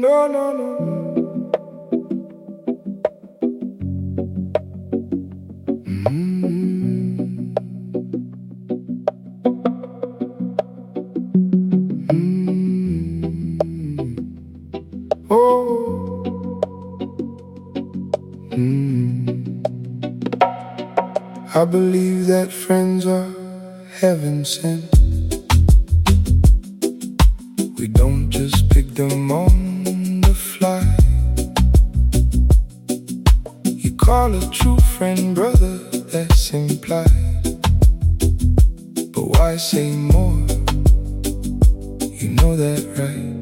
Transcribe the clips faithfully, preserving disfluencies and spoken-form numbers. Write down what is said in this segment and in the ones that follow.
no, no, no. Mm-hmm. Mm-hmm. Oh. Mm-hmm. I believe that friends are heaven sent. We don't just pick them on the fly. You call a true friend brother, that's implied. But why say more? You know that, right?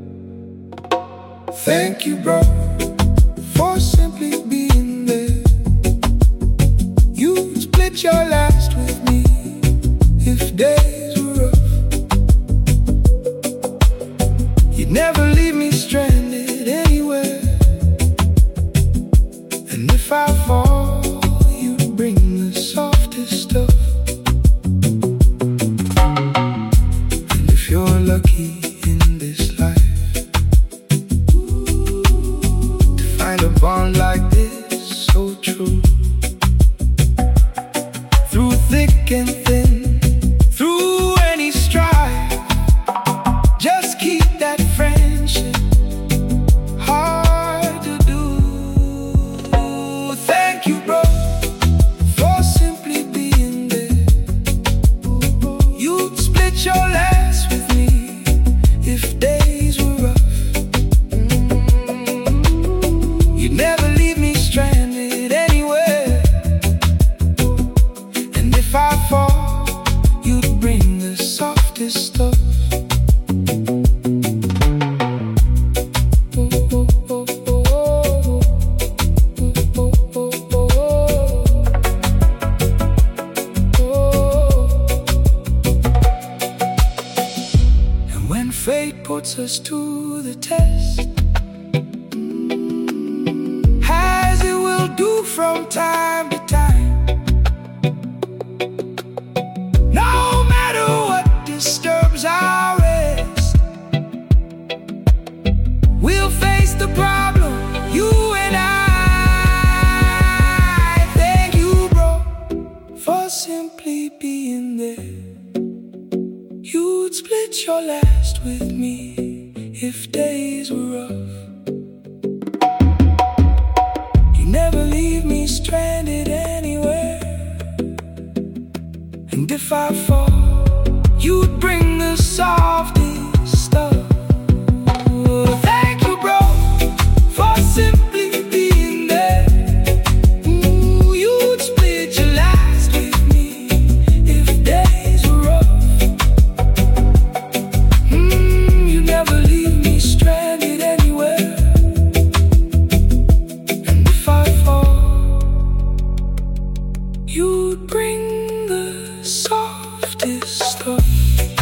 Thank you, bro, for simply being there. You'd split your last with me if days were rough. You'd never leave me stranded anywhere. And if I fall, you'd bring the softest stuff. And if you're lucky in this life to find a bond like this, so true, through thick and thin, through any strife, just keep that friendship hard to do. Thank you, bro, for simply being there. You'd split your last with me if days were rough. You'd never leave me stranded anywhere. And if I fall, you'd bring the softest stuff. And when fate puts us to the test, as it will do from time to time, no matter what disturbs our rest, we'll face the problem, you and I. Thank you, bro, for simply being there. You'd split your last with me if days were rough. You never leave me stranded anywhere. And if I fall, you'd bring the softest stuff. Thank you, bro, for simply being there. Ooh, you'd split your last with me if days were rough. Mm, you never leave me stranded anywhere. And if I fall, you'd bring the softest stuff.